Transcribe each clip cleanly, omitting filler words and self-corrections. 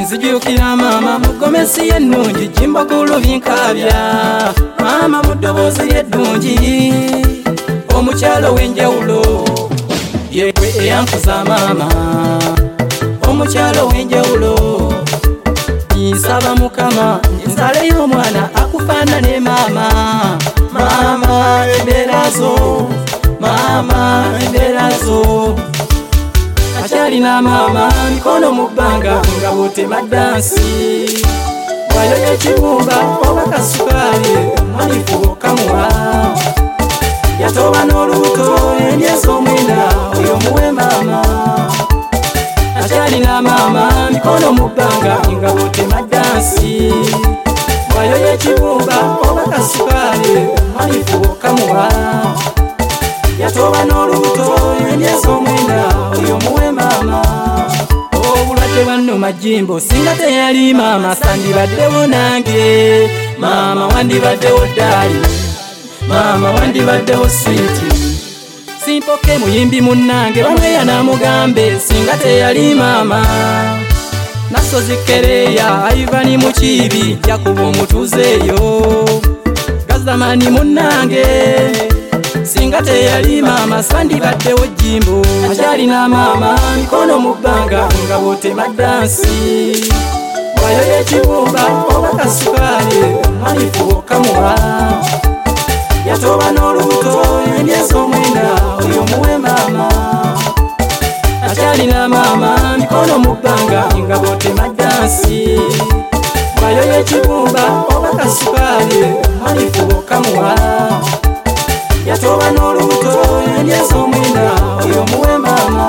nzijukira mama mugomesi ennungi jimbo kuluvinkabya mama muddoboozi eddungi omukyalo w'enjawulo yegwe eyankuza mama omukyalo w'enjawulo nsaba mukama nzaleyo omwana akufaanane mama mama embeera zo akyalina mama mikono mu bbanga nga bwotema dansi wayoyo ekibumba oba kasukaali mwalifu kamuwa yatoba n'olubuto emyezi omwenda oyo muwe mama akyalina mama mikono mu bbanga nga bwotema dansi wayoyo ekibumba oba kasukaali mwalifu kamuwa yatoba n'olubuto emyezi omwenda oyo muwe mama obulwadde bwannuma jimbo singa teyali mama sandibaddewo nange mama wandibaddewo ddaali mama wandibaddewo switi simpoke muyimbi munnange bamweya namugambe singa teyali mama nasozi kereya aivani mukiibi jakuba omutuzeeyo gazamani munnange singa teyali mama sandibaddewo jimbo akyalina mama mikono mu bbanga nga bwotema dansi wayoyo ekibumba oba kasukaali mwalifu kamuwa yatoba n'olubuto emyezi omwenda oyo muwe mama akyalina mama mikono mu bbanga nga bwotema dansi wayoyo ekibumba oba kasukaali mwalifu kamuwa yatoba n'olubuto emyezi omwenda oyo muwe mama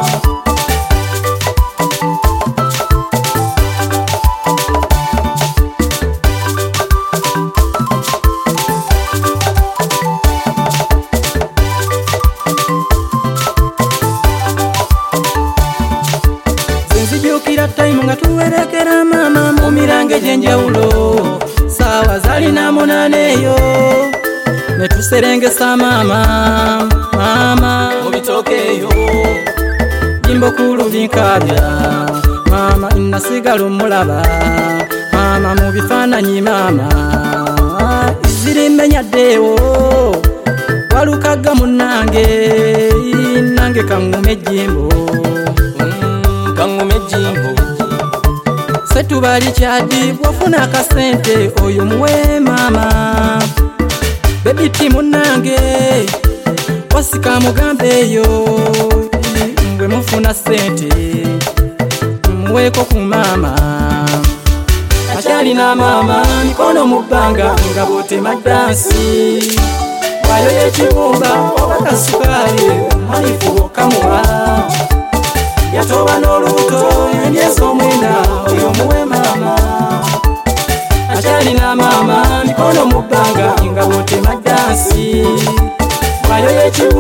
zinzijukira tayimu nga tuwerekera mama mu mirango egy'enjawulo saawa zalina munaneeyo netuserengesa mama mu bitookeeyo jimbo kuluvinkabya mama nasigala omulaba mama mu bifaananyi mama izirimenyaddeewo walukaga munnange nange kaŋŋume ejjimbo setubali kyaddi bwofuna akasente oyo muwe mama bebiti munnange wasika mugambeeyo bwe mufuna sente muweeko ku mama akyalina mama mikono mu bbanga nga bwotema dansi wayoyo ekibumba oba kasukaali mwalifu kamuwa yatoba n'olubuto emyezi omwenda oyo muwe mama akyalina mama mikono mu bbanga nga bwotema dansi wayoyo ekibumba